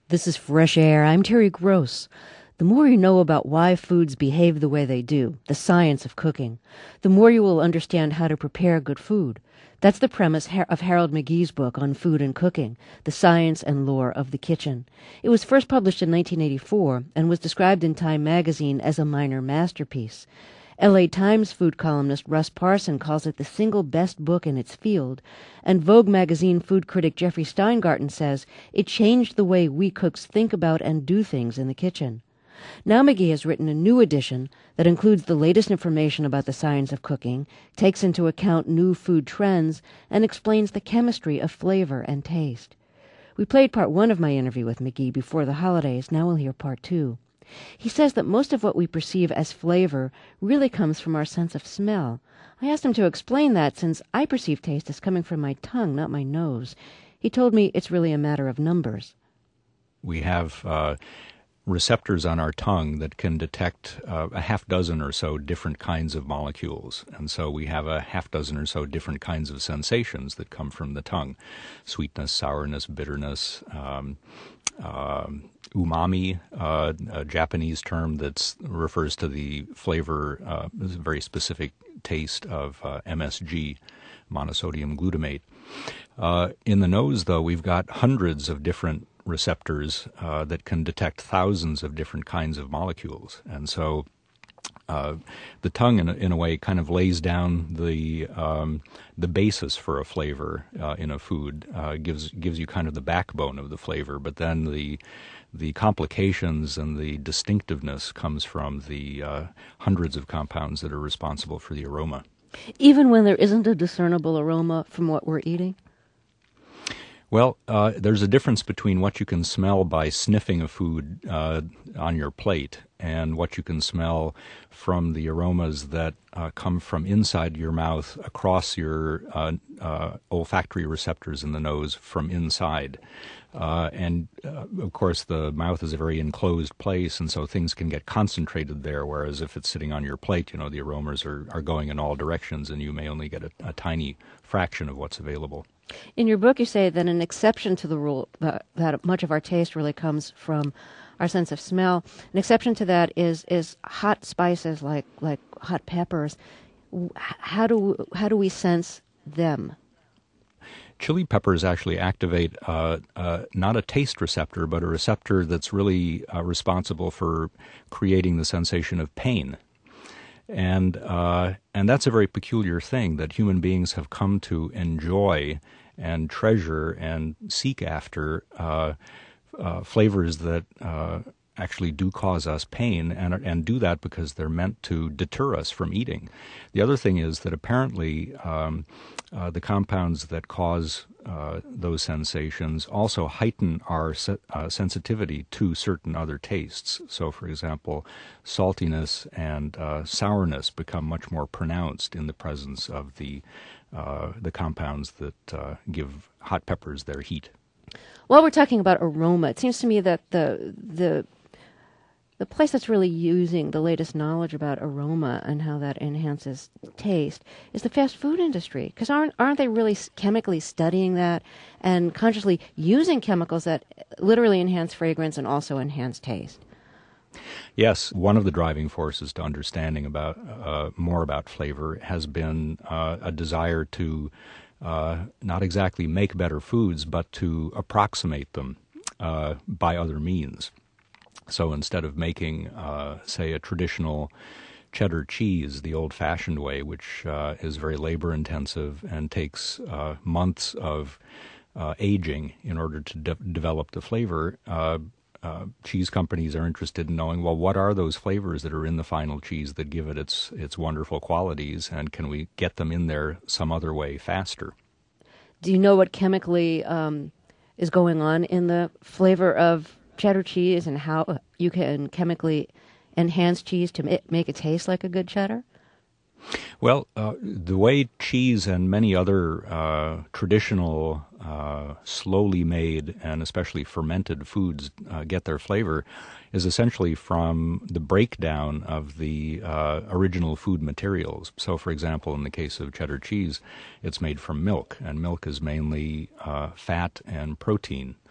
This is Fresh Air. I'm Terry Gross. The more you know about why foods behave the way they do, the science of cooking, the more you will understand how to prepare good food. That's the premise of Harold McGee's book on food and cooking, The Science and Lore of the Kitchen. It was first published in 1984 and was described in Time magazine as a minor masterpiece. L.A. Times food columnist Russ Parson calls it the single best book in its field, and Vogue magazine food critic Jeffrey Steingarten says it changed the way we cooks think about and do things in the kitchen. Now McGee has written a new edition that includes the latest information about the science of cooking, takes into account new food trends, and explains the chemistry of flavor and taste. We played part one of my interview with McGee before the holidays. Now we'll hear part two. He says that most of what we perceive as flavor really comes from our sense of smell. I asked him to explain that since I perceive taste as coming from my tongue, not my nose. He told me it's really a matter of numbers. We have receptors on our tongue that can detect a half dozen or so different kinds of molecules. And so we have a half dozen or so different kinds of sensations that come from the tongue. Sweetness, sourness, bitterness, umami, a Japanese term that refers to the flavor, very specific taste of MSG, monosodium glutamate. In the nose, though, we've got hundreds of different receptors that can detect thousands of different kinds of molecules. And so the tongue, in a way, kind of lays down the basis for a flavor in a food, gives you kind of the backbone of the flavor, but then the complications and the distinctiveness comes from the hundreds of compounds that are responsible for the aroma. Even when there isn't a discernible aroma from what we're eating? Well, there's a difference between what you can smell by sniffing a food on your plate and what you can smell from the aromas that come from inside your mouth across your olfactory receptors in the nose from inside. Of course, the mouth is a very enclosed place, and so things can get concentrated there, whereas if it's sitting on your plate, the aromas are going in all directions, and you may only get a tiny fraction of what's available. In your book, you say that an exception to the rule that much of our taste really comes from our sense of smell. An exception to that is hot spices like hot peppers. How do we sense them? Chili peppers actually activate not a taste receptor, but a receptor that's really responsible for creating the sensation of pain. And that's a very peculiar thing that human beings have come to enjoy and treasure and seek after flavors that actually do cause us pain, and do that because they're meant to deter us from eating. The other thing is that apparently the compounds that cause those sensations also heighten our sensitivity to certain other tastes. So, for example, saltiness and sourness become much more pronounced in the presence of the compounds that give hot peppers their heat. While we're talking about aroma, it seems to me that the place that's really using the latest knowledge about aroma and how that enhances taste is the fast food industry. Because aren't they really chemically studying that and consciously using chemicals that literally enhance fragrance and also enhance taste? Yes, one of the driving forces to understanding more about flavor has been a desire to not exactly make better foods, but to approximate them by other means. So instead of making, say, a traditional cheddar cheese the old-fashioned way, which is very labor-intensive and takes months of aging in order to develop the flavor, cheese companies are interested in knowing, well, what are those flavors that are in the final cheese that give it its wonderful qualities, and can we get them in there some other way faster? Do you know what chemically is going on in the flavor of cheddar cheese and how you can chemically enhance cheese to make it taste like a good cheddar? Well, the way cheese and many other traditional, slowly made and especially fermented foods get their flavor is essentially from the breakdown of the original food materials. So, for example, in the case of cheddar cheese, it's made from milk, and milk is mainly fat and protein.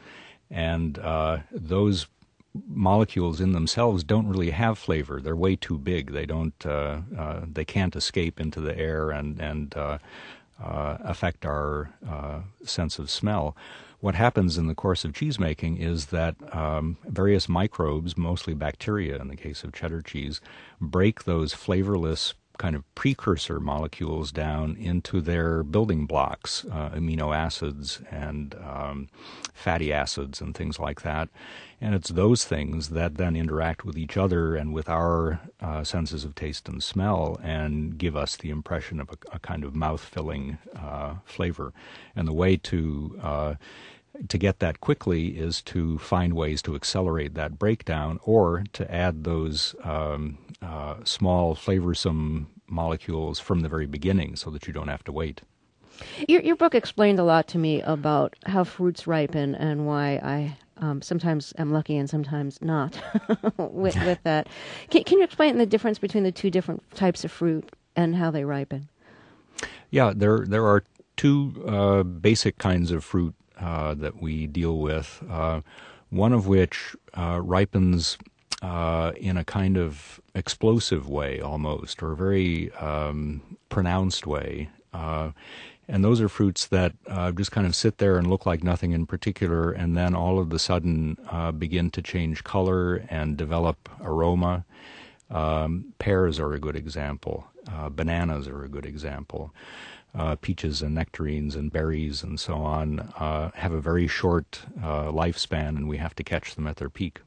And those molecules in themselves don't really have flavor. They're way too big. They don't. They can't escape into the air and affect our sense of smell. What happens in the course of cheese making is that various microbes, mostly bacteria in the case of cheddar cheese, break those flavorless kind of precursor molecules down into their building blocks, amino acids and fatty acids and things like that. And it's those things that then interact with each other and with our senses of taste and smell and give us the impression of a kind of mouth-filling flavor. And the way to get that quickly is to find ways to accelerate that breakdown or to add those small flavorsome molecules from the very beginning so that you don't have to wait. Your book explained a lot to me about how fruits ripen and why I sometimes am lucky and sometimes not with that. Can you explain the difference between the two different types of fruit and how they ripen? Yeah, there are two basic kinds of fruit that we deal with, one of which ripens in a kind of explosive way almost, or a very pronounced way. And those are fruits that just kind of sit there and look like nothing in particular, and then all of a sudden begin to change color and develop aroma. Pears are a good example. Bananas are a good example. Peaches and nectarines and berries and so on have a very short lifespan, and we have to catch them at their peak.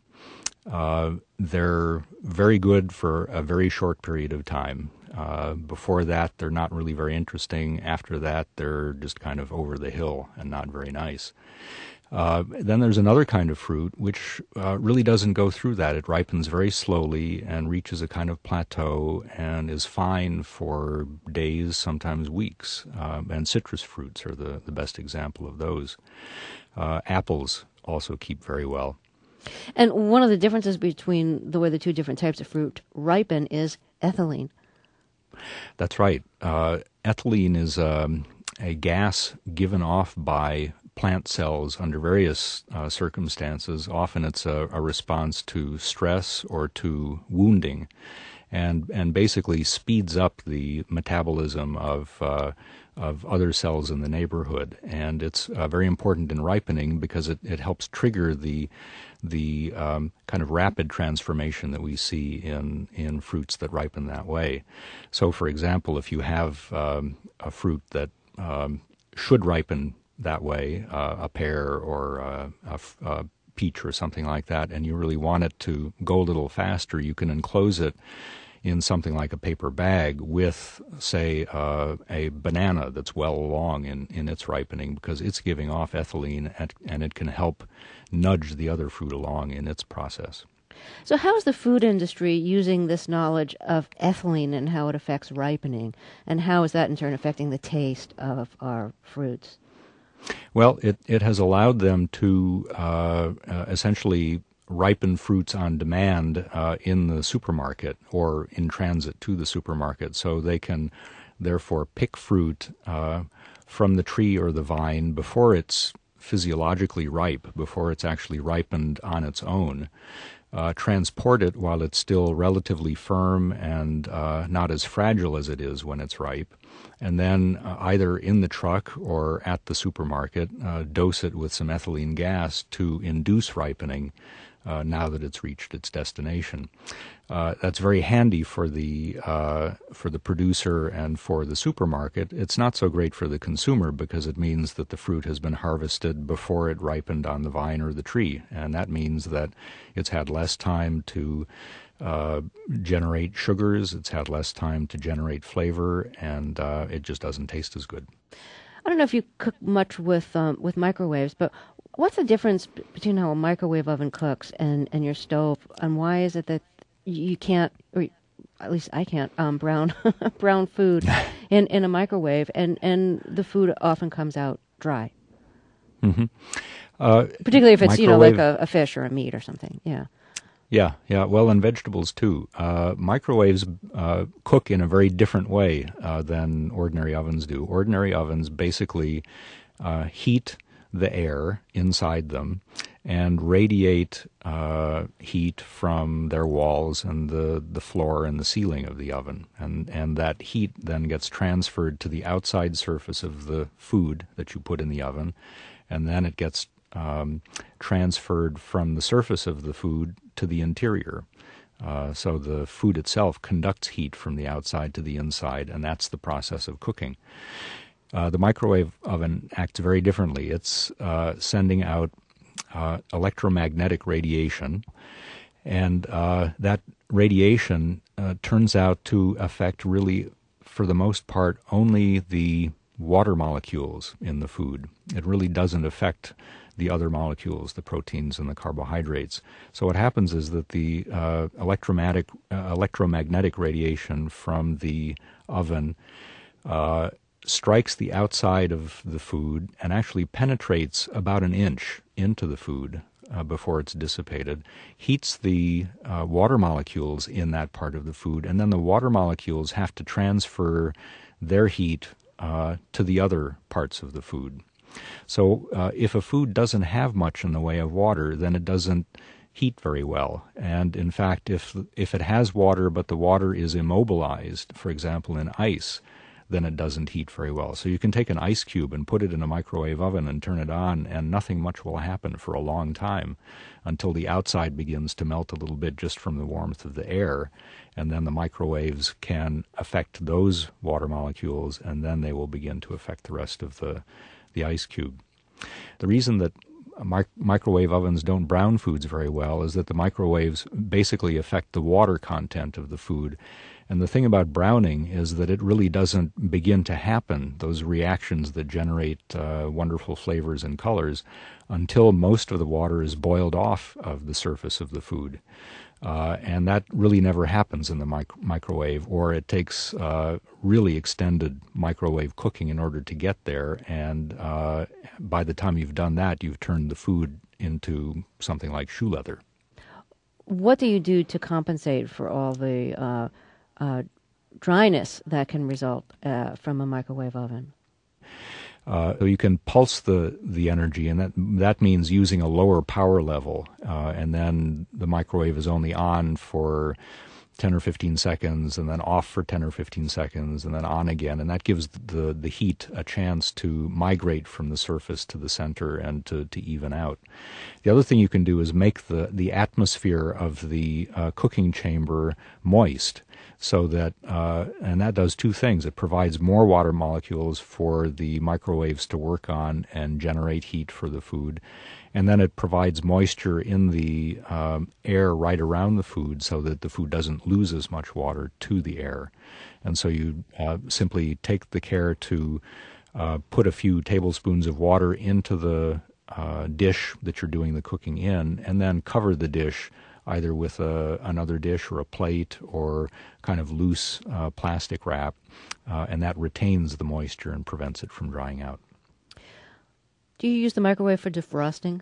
They're very good for a very short period of time. Before that, they're not really very interesting. After that, they're just kind of over the hill and not very nice. Then there's another kind of fruit which really doesn't go through that. It ripens very slowly and reaches a kind of plateau and is fine for days, sometimes weeks. And citrus fruits are the best example of those. Apples also keep very well. And one of the differences between the way the two different types of fruit ripen is ethylene. That's right. Ethylene is a gas given off by plant cells under various circumstances. Often it's a response to stress or to wounding, and basically speeds up the metabolism of other cells in the neighborhood. And it's very important in ripening because it helps trigger the kind of rapid transformation that we see in fruits that ripen that way. So, for example, if you have a fruit that should ripen that way, a pear or a peach or something like that, and you really want it to go a little faster, you can enclose it in something like a paper bag with, say, a banana that's well along in its ripening, because it's giving off ethylene and it can help nudge the other fruit along in its process. So how is the food industry using this knowledge of ethylene and how it affects ripening, and how is that in turn affecting the taste of our fruits? Well, it has allowed them to essentially ripen fruits on demand in the supermarket or in transit to the supermarket, so they can therefore pick fruit from the tree or the vine before it's physiologically ripe, before it's actually ripened on its own, transport it while it's still relatively firm and not as fragile as it is when it's ripe, and then either in the truck or at the supermarket dose it with some ethylene gas to induce ripening now that it's reached its destination. That's very handy for the producer and for the supermarket. It's not so great for the consumer because it means that the fruit has been harvested before it ripened on the vine or the tree, and that means that it's had less time to generate sugars, it's had less time to generate flavor, and it just doesn't taste as good. I don't know if you cook much with microwaves, but what's the difference between how a microwave oven cooks and your stove, and why is it that you can't, or at least I can't, brown food in a microwave, and the food often comes out dry? Mm-hmm. Particularly if it's like a fish or a meat or something. Yeah. Yeah. Well, and vegetables too. Microwaves cook in a very different way than ordinary ovens do. Ordinary ovens basically heat the air inside them and radiate heat from their walls and the floor and the ceiling of the oven. And that heat then gets transferred to the outside surface of the food that you put in the oven, and then it gets transferred from the surface of the food to the interior. So the food itself conducts heat from the outside to the inside, and that's the process of cooking. The microwave oven acts very differently. It's sending out electromagnetic radiation, and that radiation turns out to affect, really, for the most part, only the water molecules in the food. It really doesn't affect the other molecules, the proteins and the carbohydrates. So what happens is that the electromagnetic radiation from the oven strikes the outside of the food and actually penetrates about an inch into the food before it's dissipated, heats the water molecules in that part of the food, and then the water molecules have to transfer their heat to the other parts of the food. So if a food doesn't have much in the way of water, then it doesn't heat very well. And in fact, if it has water but the water is immobilized, for example in ice, then it doesn't heat very well. So you can take an ice cube and put it in a microwave oven and turn it on, and nothing much will happen for a long time until the outside begins to melt a little bit just from the warmth of the air. And then the microwaves can affect those water molecules, and then they will begin to affect the rest of the ice cube. The reason that microwave ovens don't brown foods very well is that the microwaves basically affect the water content of the food. And the thing about browning is that it really doesn't begin to happen, those reactions that generate wonderful flavors and colors, until most of the water is boiled off of the surface of the food. And that really never happens in the microwave, or it takes really extended microwave cooking in order to get there. And by the time you've done that, you've turned the food into something like shoe leather. What do you do to compensate for all the dryness that can result from a microwave oven? You can pulse the energy, and that means using a lower power level, and then the microwave is only on for 10 or 15 seconds, and then off for 10 or 15 seconds, and then on again, and that gives the heat a chance to migrate from the surface to the center and to even out. The other thing you can do is make the atmosphere of the cooking chamber moist, so that, and that does two things. It provides more water molecules for the microwaves to work on and generate heat for the food. And then it provides moisture in the air right around the food so that the food doesn't lose as much water to the air. And so you simply take the care to put a few tablespoons of water into the dish that you're doing the cooking in, and then cover the dish either with another dish or a plate or kind of loose plastic wrap, and that retains the moisture and prevents it from drying out. Do you use the microwave for defrosting?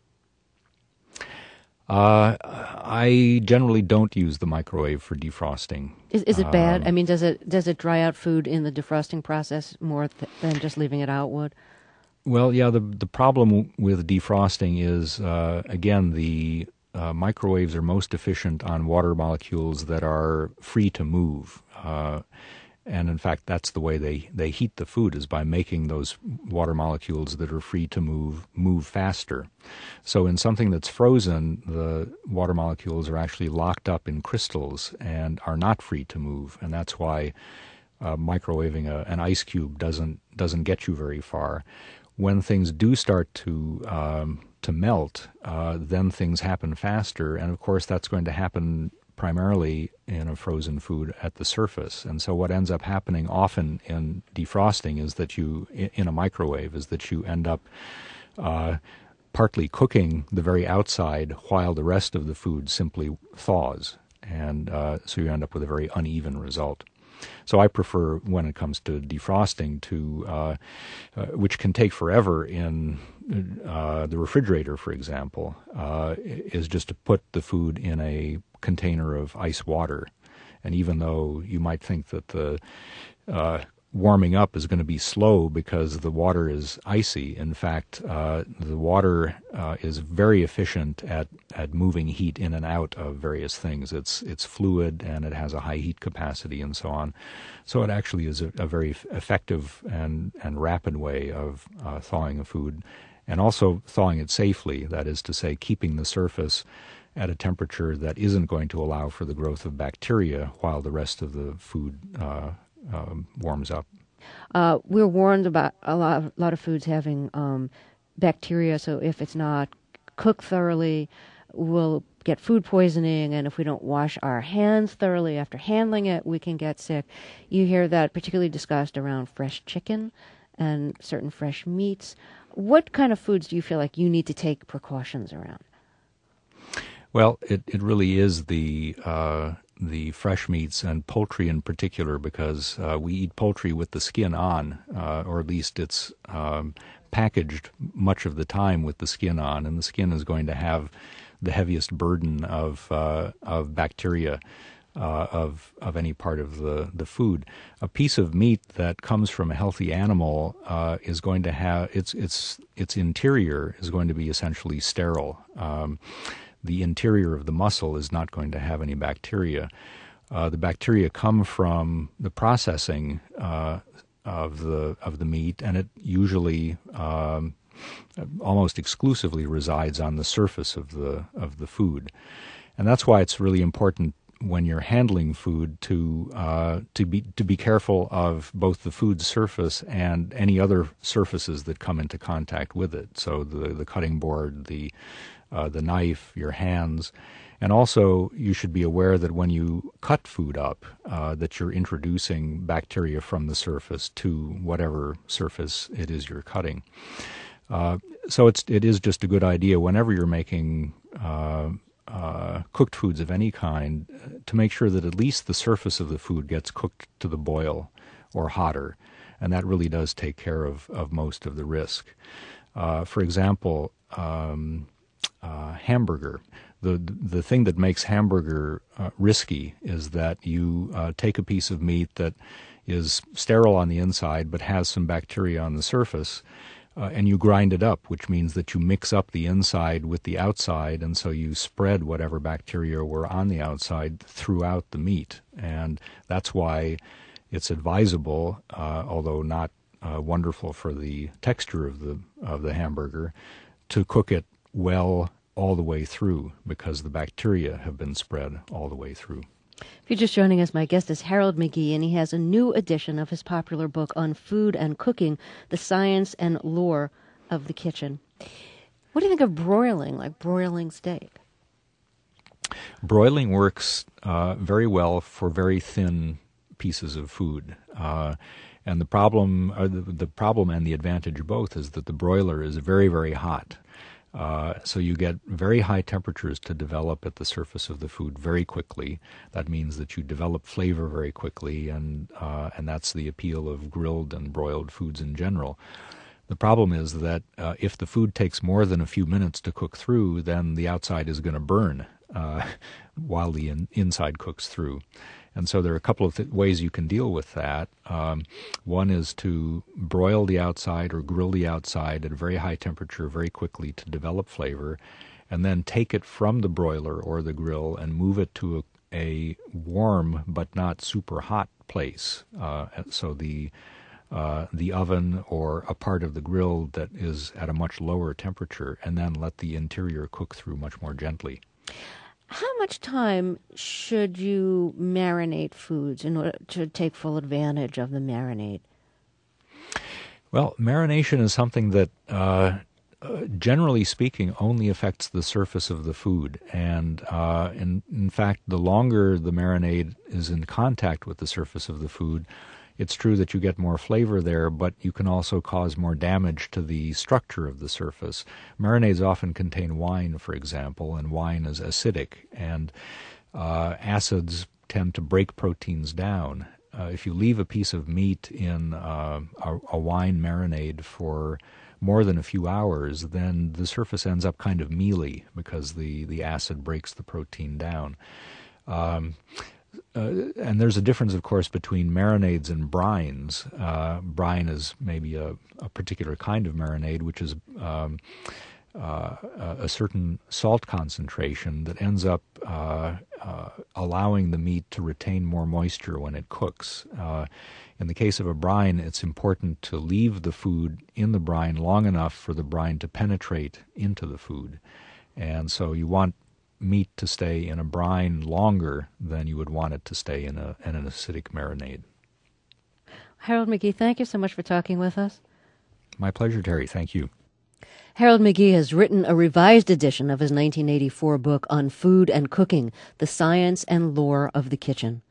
I generally don't use the microwave for defrosting. Is it bad? I mean, does it dry out food in the defrosting process more than just leaving it out would? Well, yeah, the problem with defrosting is, again, the microwaves are most efficient on water molecules that are free to move. And in fact, that's the way they heat the food, is by making those water molecules that are free to move faster. So in something that's frozen, the water molecules are actually locked up in crystals and are not free to move. And that's why microwaving an ice cube doesn't get you very far. When things do start to melt, then things happen faster. And of course, that's going to happen primarily in a frozen food at the surface. And so what ends up happening often in defrosting is that in a microwave, is that you end up partly cooking the very outside while the rest of the food simply thaws. And so you end up with a very uneven result. So I prefer, when it comes to defrosting, which can take forever in the refrigerator, for example, is just to put the food in a container of ice water. And even though you might think that the warming up is going to be slow because the water is icy. In fact, the water is very efficient at moving heat in and out of various things. It's fluid and it has a high heat capacity and so on. So it actually is a very effective and rapid way of thawing a food, and also thawing it safely. That is to say, keeping the surface at a temperature that isn't going to allow for the growth of bacteria while the rest of the food warms up. We're warned about a lot of foods having bacteria, so if it's not cooked thoroughly, we'll get food poisoning, and if we don't wash our hands thoroughly after handling it, we can get sick. You hear that particularly discussed around fresh chicken and certain fresh meats. What kind of foods do you feel like you need to take precautions around? Well, it really is the fresh meats and poultry in particular, because we eat poultry with the skin on, or at least it's packaged much of the time with the skin on, and the skin is going to have the heaviest burden of bacteria of any part of the food. A piece of meat that comes from a healthy animal is going to have its interior is going to be essentially sterile. The interior of the muscle is not going to have any bacteria. The bacteria come from the processing of the meat, and it usually almost exclusively resides on the surface of the food. And that's why it's really important when you're handling food to be careful of both the food's surface and any other surfaces that come into contact with it. So the cutting board, the knife, your hands. And also, you should be aware that when you cut food up, that you're introducing bacteria from the surface to whatever surface it is you're cutting. So it is just a good idea whenever you're making cooked foods of any kind to make sure that at least the surface of the food gets cooked to the boil or hotter, and that really does take care of most of the risk. For example, hamburger. The thing that makes hamburger risky is that you take a piece of meat that is sterile on the inside but has some bacteria on the surface, and you grind it up, which means that you mix up the inside with the outside, and so you spread whatever bacteria were on the outside throughout the meat. And that's why it's advisable, although not wonderful for the texture of the hamburger, to cook it well all the way through, because the bacteria have been spread all the way through. If you're just joining us, my guest is Harold McGee, and he has a new edition of his popular book on food and cooking, The Science and Lore of the Kitchen. What do you think of broiling, like broiling steak? Broiling works very well for very thin pieces of food. And the problem and the advantage both is that the broiler is very, very hot. So you get very high temperatures to develop at the surface of the food very quickly. That means that you develop flavor very quickly, and that's the appeal of grilled and broiled foods in general. The problem is that if the food takes more than a few minutes to cook through, then the outside is going to burn while the inside cooks through. And so there are a couple of ways you can deal with that. One is to broil the outside or grill the outside at a very high temperature very quickly to develop flavor, and then take it from the broiler or the grill and move it to a warm but not super hot place. So the oven or a part of the grill that is at a much lower temperature, and then let the interior cook through much more gently. How much time should you marinate foods in order to take full advantage of the marinade? Well, marination is something that, generally speaking, only affects the surface of the food. And in fact, the longer the marinade is in contact with the surface of the food, it's true that you get more flavor there, but you can also cause more damage to the structure of the surface. Marinades often contain wine, for example, and wine is acidic, and acids tend to break proteins down. If you leave a piece of meat in a wine marinade for more than a few hours, then the surface ends up kind of mealy because the acid breaks the protein down. and there's a difference, of course, between marinades and brines. Brine is maybe a particular kind of marinade, which is a certain salt concentration that ends up allowing the meat to retain more moisture when it cooks. In the case of a brine, it's important to leave the food in the brine long enough for the brine to penetrate into the food. And so you want meat to stay in a brine longer than you would want it to stay in an acidic marinade. Harold McGee, thank you so much for talking with us. My pleasure, Terry. Thank you. Harold McGee has written a revised edition of his 1984 book on food and cooking, The Science and Lore of the Kitchen.